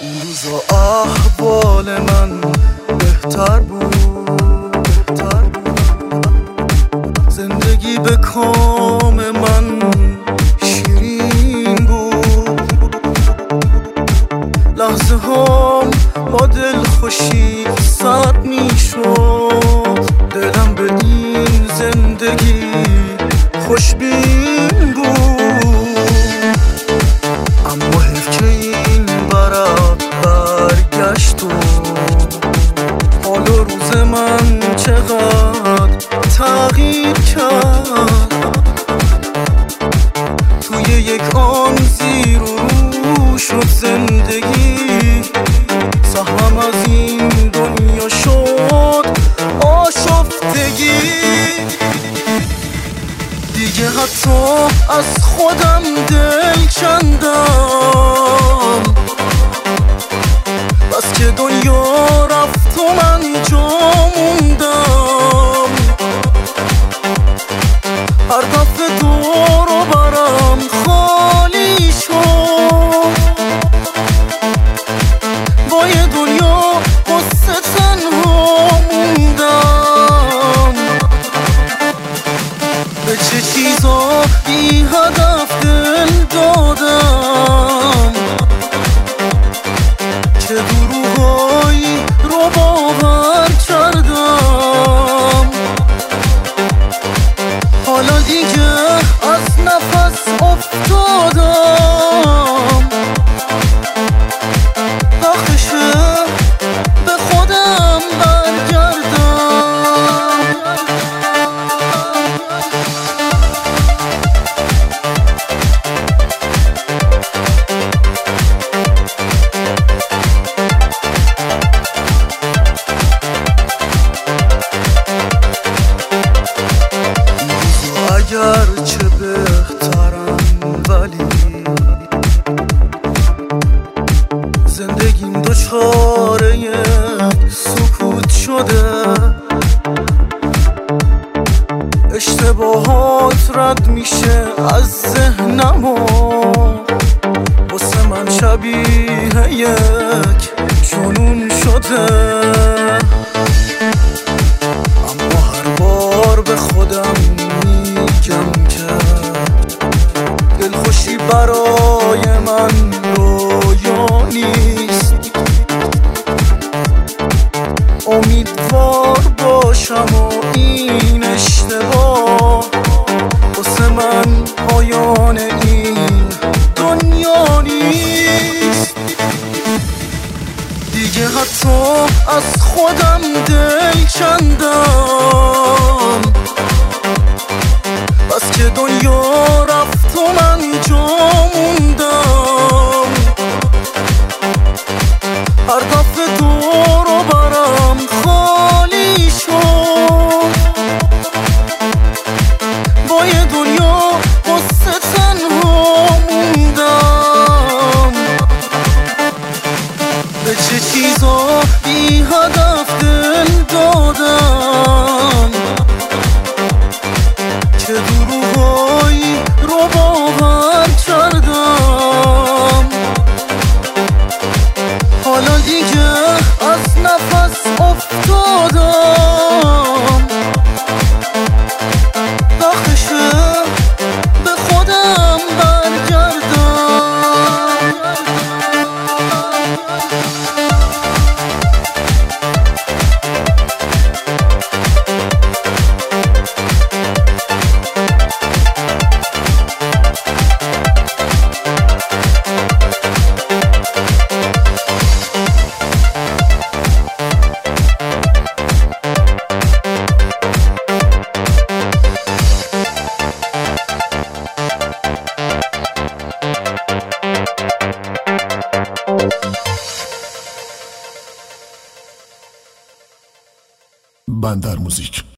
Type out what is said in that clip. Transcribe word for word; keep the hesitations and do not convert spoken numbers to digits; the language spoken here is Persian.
این روزا احوال من بهتر بود, بهتر بود. زندگی به کام من شیرین بود. لحظه هام با دل خوشی سرد می شد. دلم به این زندگی خوشبین بود. اما حیف که این برق برگشت و حال و روز من چقدر تغییر کرد. توی یک آن زیر و رو شد زندگی. سهمم از این دنیا شد آشفتگی. دیگه حتی از خودم دل کندم. بس که دنیا رفت و من جا موندم. هر دفعه دور و برم خالی شد. با یه دنیا قصه تنها موندم. به چه چیزا بی هدف دل دادم. چه دروغایی رو باور کردم. حالا دیگه از نفس افتادم. وقتشه به خودم برگردم. اگر چه بهترم ولی زندگیم دچار یک سکوت شده. اشتباهات رد میشه از ذهنم و واسه من شبیه یک جنون شده. اما هر بار به خودم میگم که دلخوشی برای من رویا نیست. امیدوار باشم و این اشتباه واسه من پایان این دنیا نیست. دیگه حتی از خودم دل کندم. بس که دنیا رفت و من جا موندم. هر دفعه دور و برم خالی شد. با یه دنیا قصه تنها موندم. به چه چیزا بی هدف دل دادم. چه دروغایی رو باور کردم. حالا دیگه از نفس افتادم. وقتشه به خودم برگردم. بندر موزیک.